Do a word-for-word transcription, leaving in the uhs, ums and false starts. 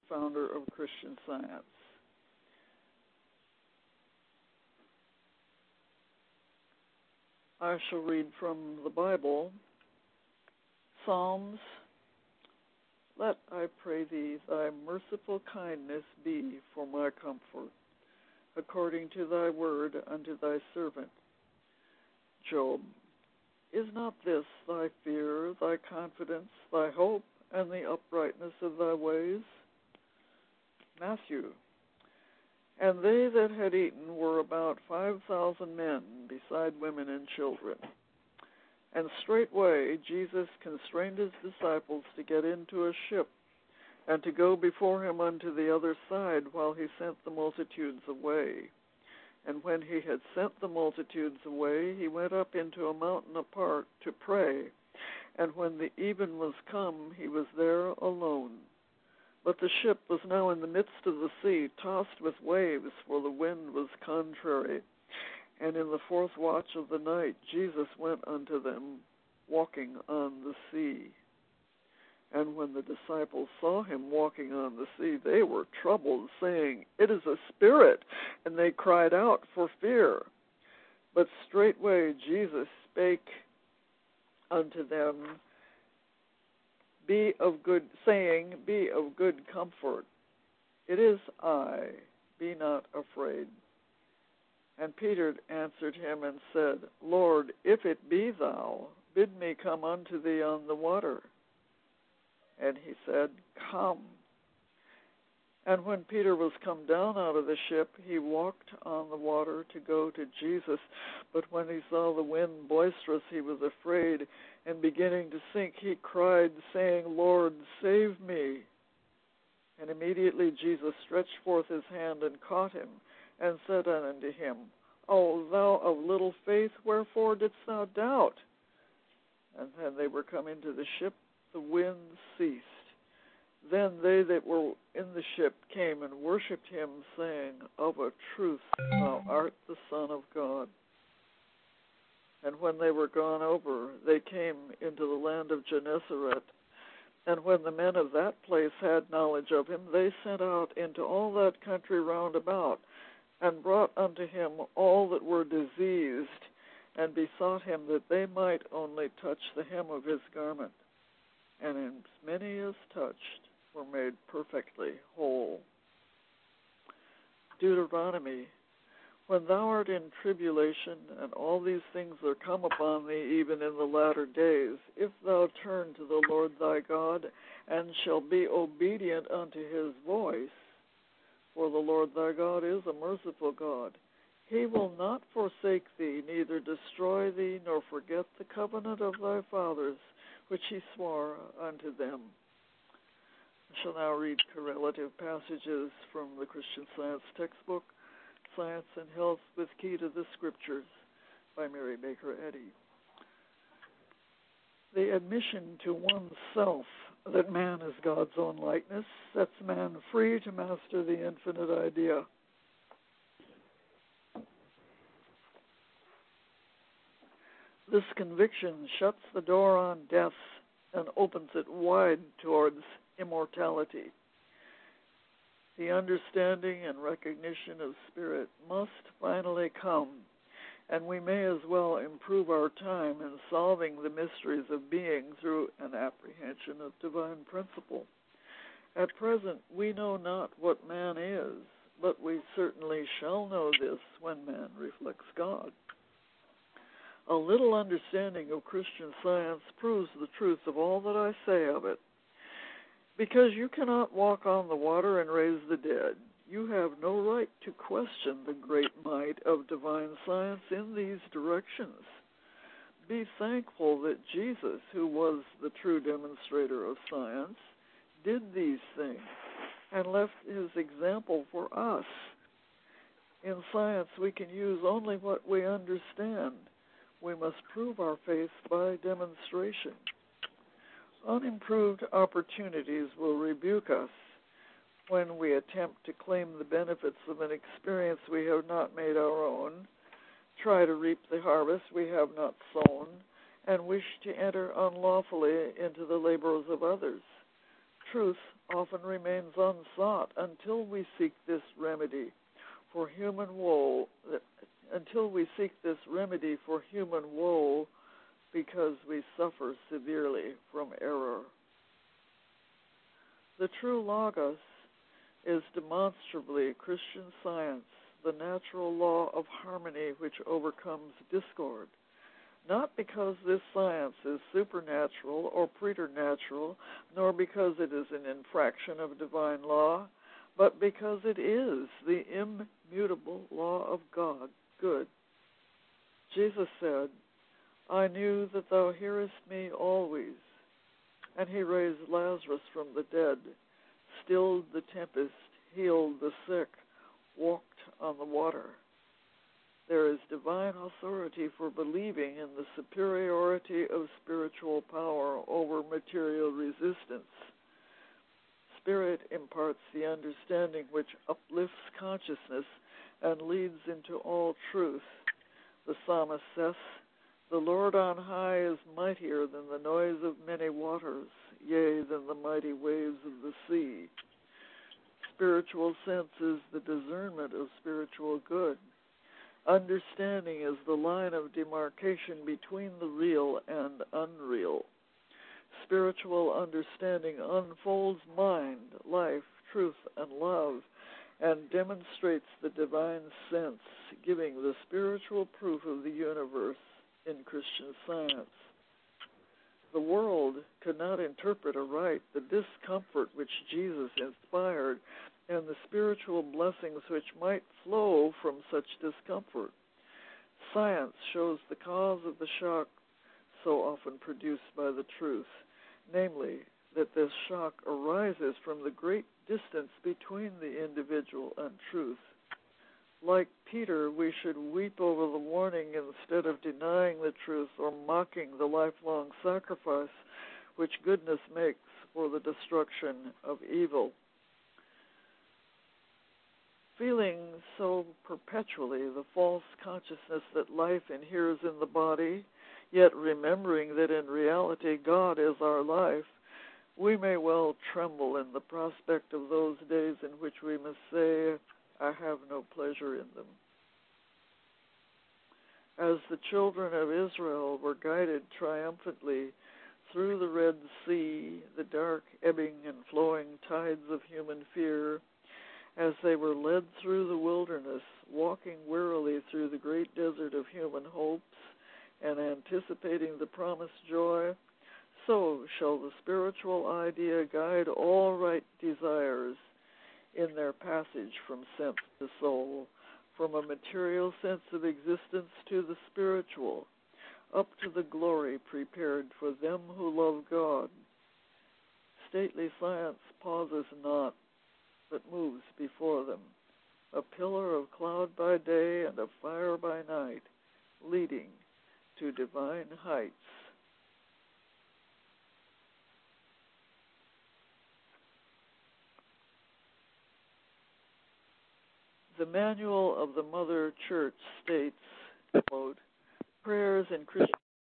founder of Christian Science. I shall read from the Bible, Psalms. Let, I pray thee, thy merciful kindness be for my comfort, according to thy word unto thy servant. Job. Is not this thy fear, thy confidence, thy hope, and the uprightness of thy ways? Matthew. And they that had eaten were about five thousand men, beside women and children. And straightway Jesus constrained his disciples to get into a ship, and to go before him unto the other side, while he sent the multitudes away. And when he had sent the multitudes away, he went up into a mountain apart to pray. And when the even was come, he was there alone. But the ship was now in the midst of the sea, tossed with waves, for the wind was contrary. And in the fourth watch of the night, Jesus went unto them, walking on the sea. And when the disciples saw him walking on the sea, they were troubled, saying, It is a spirit, and they cried out for fear. But straightway Jesus spake unto them, Be of good, saying, Be of good comfort. It is I, be not afraid. And Peter answered him and said, Lord, if it be thou, bid me come unto thee on the water. And he said, Come. And when Peter was come down out of the ship, he walked on the water to go to Jesus. But when he saw the wind boisterous, he was afraid, and beginning to sink, he cried, saying, Lord, save me. And immediately Jesus stretched forth his hand and caught him, and said unto him, O thou of little faith, wherefore didst thou doubt? And when they were come into the ship, the wind ceased. Then they that were in the ship came and worshipped him, saying, Of a truth thou art the Son of God. And when they were gone over, they came into the land of Gennesaret. And when the men of that place had knowledge of him, they sent out into all that country round about, and brought unto him all that were diseased, and besought him that they might only touch the hem of his garment. And as many as touched were made perfectly whole. Deuteronomy. When thou art in tribulation, and all these things are come upon thee, even in the latter days, if thou turn to the Lord thy God, and shall be obedient unto his voice, for the Lord thy God is a merciful God, he will not forsake thee, neither destroy thee, nor forget the covenant of thy fathers, which he swore unto them. I shall now read correlative passages from the Christian Science textbook, Science and Health with Key to the Scriptures, by Mary Baker Eddy. The admission to oneself that man is God's own likeness sets man free to master the infinite idea. This conviction shuts the door on death and opens it wide towards immortality. The understanding and recognition of spirit must finally come, and we may as well improve our time in solving the mysteries of being through an apprehension of divine principle. At present, we know not what man is, but we certainly shall know this when man reflects God. A little understanding of Christian Science proves the truth of all that I say of it. Because you cannot walk on the water and raise the dead, you have no right to question the great might of divine science in these directions. Be thankful that Jesus, who was the true demonstrator of science, did these things and left his example for us. In science, we can use only what we understand. We must prove our faith by demonstration. Unimproved opportunities will rebuke us when we attempt to claim the benefits of an experience we have not made our own, try to reap the harvest we have not sown, and wish to enter unlawfully into the labors of others. Truth often remains unsought until we seek this remedy for human woe, until we seek this remedy for human woe because we suffer severely from error. The true Logos is demonstrably Christian science, the natural law of harmony which overcomes discord, not because this science is supernatural or preternatural, nor because it is an infraction of divine law, but because it is the immutable law of God, good. Jesus said, I knew that thou hearest me always. And he raised Lazarus from the dead, stilled the tempest, healed the sick, walked on the water. There is divine authority for believing in the superiority of spiritual power over material resistance. Spirit imparts the understanding which uplifts consciousness and leads into all truth. The psalmist says, the Lord on high is mightier than the noise of many waters, yea, than the mighty waves of the sea. Spiritual sense is the discernment of spiritual good. Understanding is the line of demarcation between the real and unreal. Spiritual understanding unfolds mind, life, truth, and love, and demonstrates the divine sense, giving the spiritual proof of the universe in Christian science. The world could not interpret aright the discomfort which Jesus inspired and the spiritual blessings which might flow from such discomfort. Science shows the cause of the shock so often produced by the truth, namely, that this shock arises from the great distance between the individual and truth. Like Peter, we should weep over the warning instead of denying the truth or mocking the lifelong sacrifice which goodness makes for the destruction of evil. Feeling so perpetually the false consciousness that life inheres in the body, yet remembering that in reality God is our life, we may well tremble in the prospect of those days in which we must say, I have no pleasure in them. As the children of Israel were guided triumphantly through the Red Sea, the dark ebbing and flowing tides of human fear, as they were led through the wilderness, walking wearily through the great desert of human hopes and anticipating the promised joy, so shall the spiritual idea guide all right desires in their passage from sense to soul, from a material sense of existence to the spiritual, up to the glory prepared for them who love God. Stately science pauses not, but moves before them, a pillar of cloud by day and of fire by night, leading to divine heights. The Manual of the Mother Church states, quote, prayers in Christian